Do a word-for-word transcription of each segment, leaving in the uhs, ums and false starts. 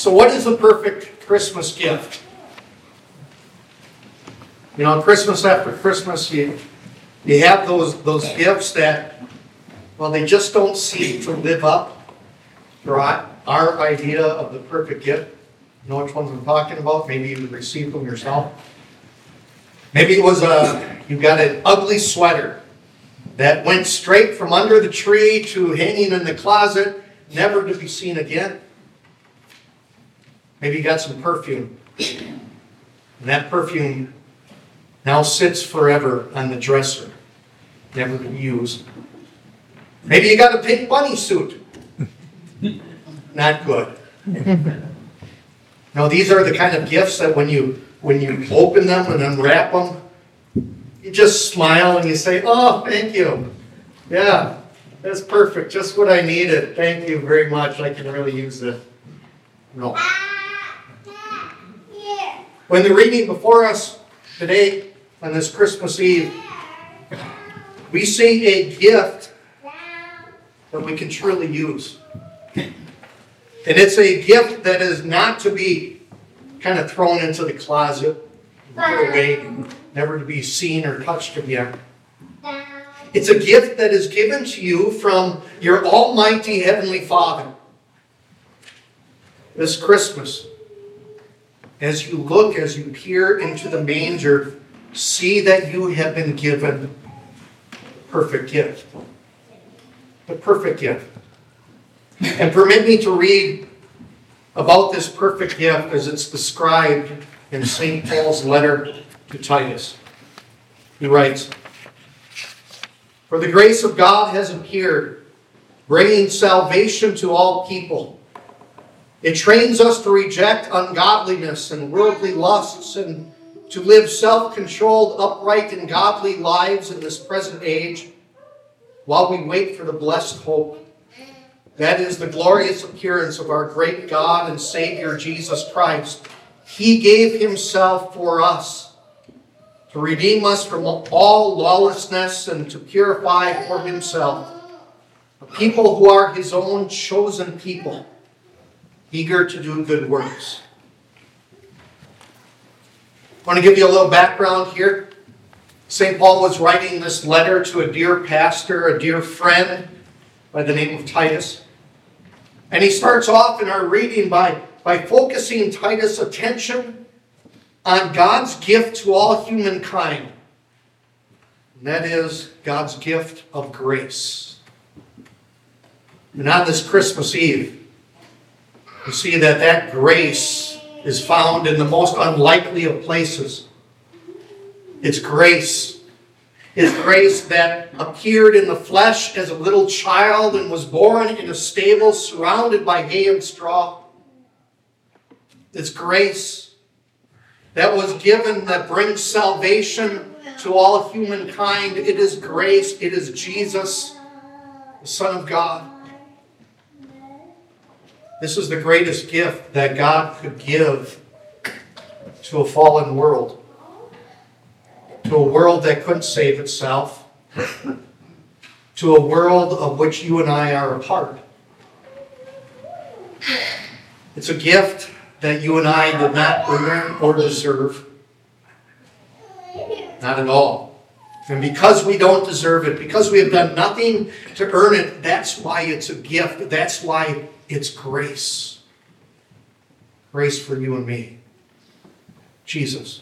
So what is the perfect Christmas gift? You know, Christmas after Christmas, you, you have those, those gifts that, well, they just don't seem to live up to our, our idea of the perfect gift. You know which ones I'm talking about? Maybe you received them yourself. Maybe it was a, you got an ugly sweater that went straight from under the tree to hanging in the closet, never to be seen again. Maybe you got some perfume, and that perfume now sits forever on the dresser, never to be used. Maybe you got a pink bunny suit. Not good. Now, these are the kind of gifts that when you when you open them and unwrap them, you just smile and you say, "Oh, thank you. Yeah, that's perfect. Just what I needed. Thank you very much. I can really use this." No. When the reading before us today on this Christmas Eve, we see a gift that we can truly use. And it's a gift that is not to be kind of thrown into the closet, put away, never to be seen or touched again. It's a gift that is given to you from your almighty Heavenly Father. This Christmas, as you look, as you peer into the manger, see that you have been given the perfect gift. The perfect gift. And permit me to read about this perfect gift as it's described in Saint Paul's letter to Titus. He writes, "For the grace of God has appeared, bringing salvation to all people. It trains us to reject ungodliness and worldly lusts and to live self-controlled, upright, and godly lives in this present age while we wait for the blessed hope. That is the glorious appearance of our great God and Savior, Jesus Christ. He gave himself for us to redeem us from all lawlessness and to purify for himself a people who are his own chosen people, eager to do good works." I want to give you a little background here. Saint Paul was writing this letter to a dear pastor, a dear friend by the name of Titus. And he starts off in our reading by, by focusing Titus' attention on God's gift to all humankind. And that is God's gift of grace. And on this Christmas Eve, we see that that grace is found in the most unlikely of places. It's grace. It's grace that appeared in the flesh as a little child and was born in a stable surrounded by hay and straw. It's grace that was given that brings salvation to all humankind. It is grace. It is Jesus, the Son of God. This is the greatest gift that God could give to a fallen world. To a world that couldn't save itself. To a world of which you and I are a part. It's a gift that you and I did not earn or deserve. Not at all. And because we don't deserve it, because we have done nothing to earn it, that's why it's a gift. That's why it's grace. Grace for you and me. Jesus.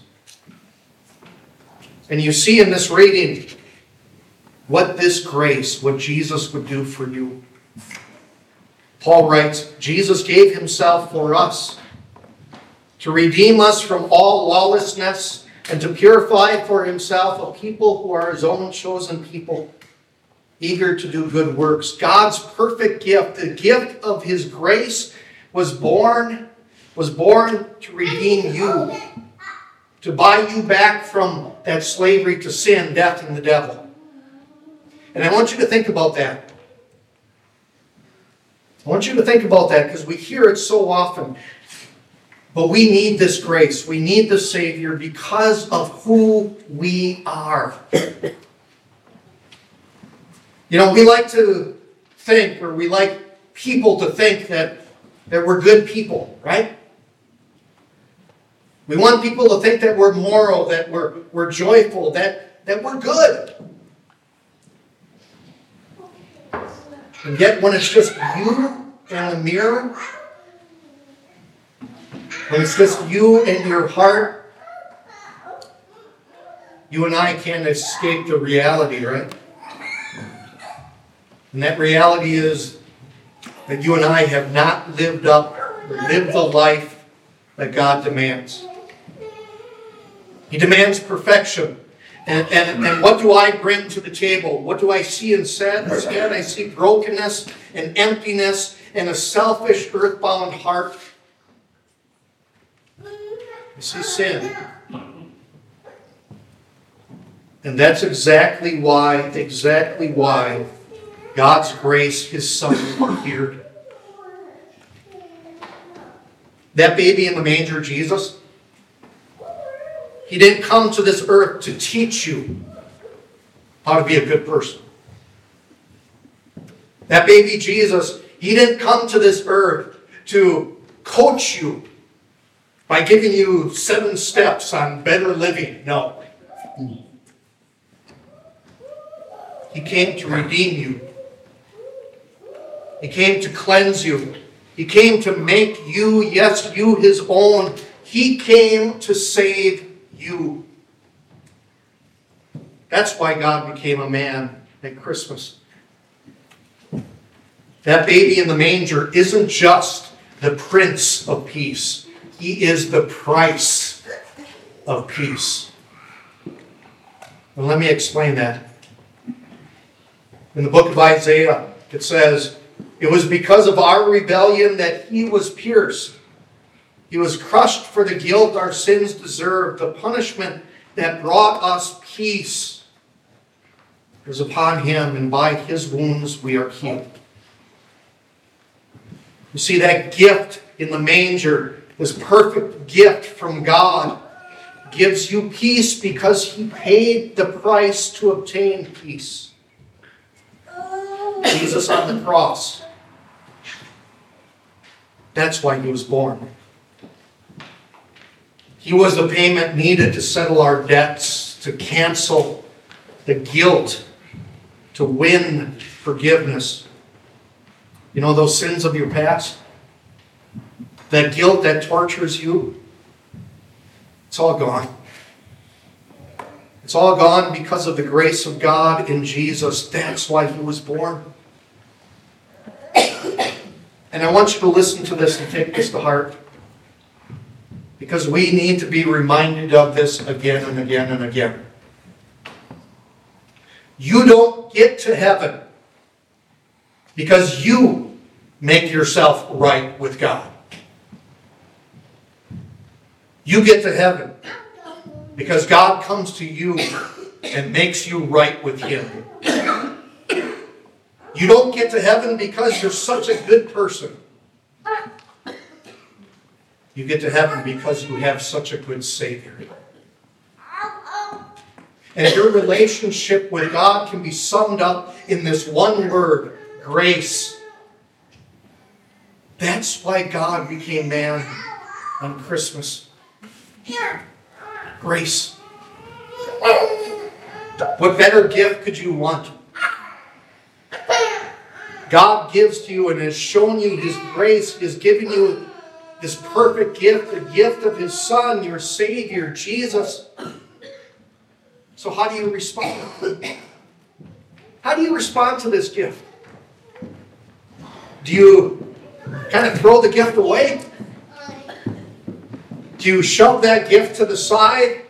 And you see in this reading what this grace, what Jesus would do for you. Paul writes, Jesus gave himself for us to redeem us from all lawlessness and to purify for himself a people who are his own chosen people, eager to do good works. God's perfect gift, the gift of his grace, was born, was born to redeem you, to buy you back from that slavery to sin, death, and the devil. And I want you to think about that. I want you to think about that because we hear it so often. But we need this grace. We need the Savior because of who we are. You know, we like to think, or we like people to think that that we're good people, right? We want people to think that we're moral, that we're, we're joyful, that, that we're good. And yet when it's just you and the mirror, when it's just you and your heart, you and I can't escape the reality, right? And that reality is that you and I have not lived up, or lived the life that God demands. He demands perfection. And, and, and what do I bring to the table? What do I see instead? Instead, I see brokenness and emptiness and a selfish, earthbound heart. I see sin. And that's exactly why, exactly why God's grace, His Son, appeared. That baby in the manger, Jesus, He didn't come to this earth to teach you how to be a good person. That baby Jesus, He didn't come to this earth to coach you by giving you seven steps on better living. No. He came to redeem you. He came to cleanse you. He came to make you, yes, you His own. He came to save you. That's why God became a man at Christmas. That baby in the manger isn't just the Prince of Peace. He is the price of peace. Well, let me explain that. In the book of Isaiah, it says, "It was because of our rebellion that He was pierced. He was crushed for the guilt our sins deserved. The punishment that brought us peace was upon Him, and by His wounds we are healed." You see, that gift in the manger, this perfect gift from God, gives you peace because He paid the price to obtain peace. Jesus on the cross. That's why He was born. He was the payment needed to settle our debts, to cancel the guilt, to win forgiveness. You know those sins of your past? That guilt that tortures you? It's all gone. It's all gone because of the grace of God in Jesus. That's why He was born. And I want you to listen to this and take this to heart. Because we need to be reminded of this again and again and again. You don't get to heaven because you make yourself right with God. You get to heaven because God comes to you and makes you right with Him. You don't get to heaven because you're such a good person. You get to heaven because you have such a good Savior. And your relationship with God can be summed up in this one word, grace. That's why God became man on Christmas. Grace. What better gift could you want? God gives to you and has shown you His grace, has given you this perfect gift, the gift of His Son, your Savior, Jesus. So how do you respond? How do you respond to this gift? Do you kind of throw the gift away? Do you shove that gift to the side?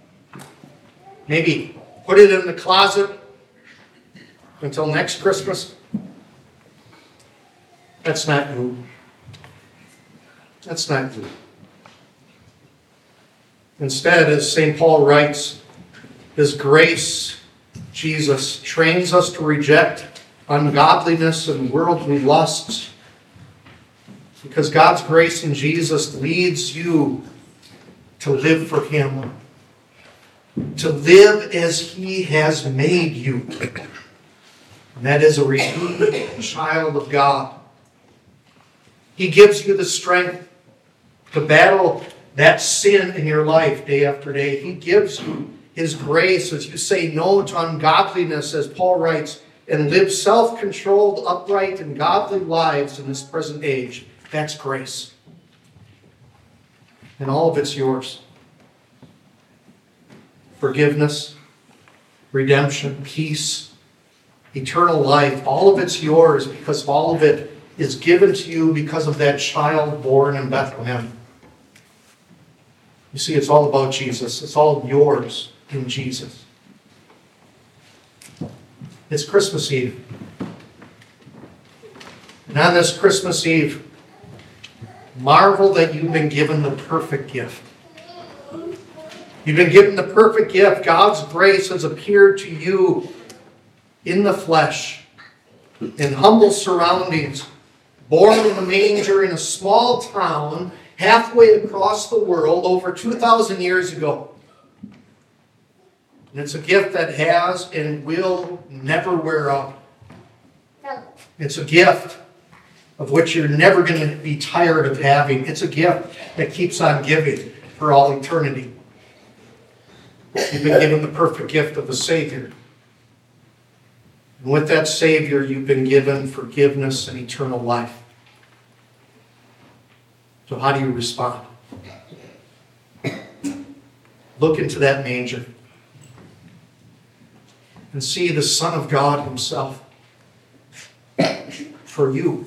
Maybe put it in the closet until next Christmas? That's not you. That's not you. Instead, as Saint Paul writes, His grace, Jesus, trains us to reject ungodliness and worldly lusts. Because God's grace in Jesus leads you to live for Him. To live as He has made you. And that is a redeemed child of God. He gives you the strength to battle that sin in your life day after day. He gives you His grace as you say no to ungodliness, as Paul writes, and live self-controlled, upright, and godly lives in this present age. That's grace. And all of it's yours. Forgiveness, redemption, peace, eternal life, all of it's yours because all of it is given to you because of that child born in Bethlehem. You see, it's all about Jesus. It's all yours in Jesus. It's Christmas Eve. And on this Christmas Eve, marvel that you've been given the perfect gift. You've been given the perfect gift. God's grace has appeared to you in the flesh, in humble surroundings, born in a manger in a small town halfway across the world over two thousand years ago. And it's a gift that has and will never wear out. It's a gift of which you're never going to be tired of having. It's a gift that keeps on giving for all eternity. You've been given the perfect gift of the Savior. And with that Savior, you've been given forgiveness and eternal life. So how do you respond? Look into that manger and see the Son of God Himself for you.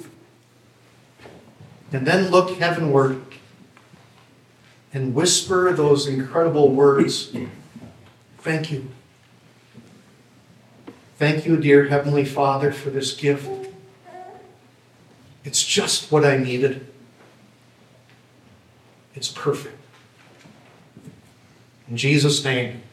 And then look heavenward and whisper those incredible words. Thank you. Thank you, dear Heavenly Father, for this gift. It's just what I needed. It's perfect. In Jesus' name.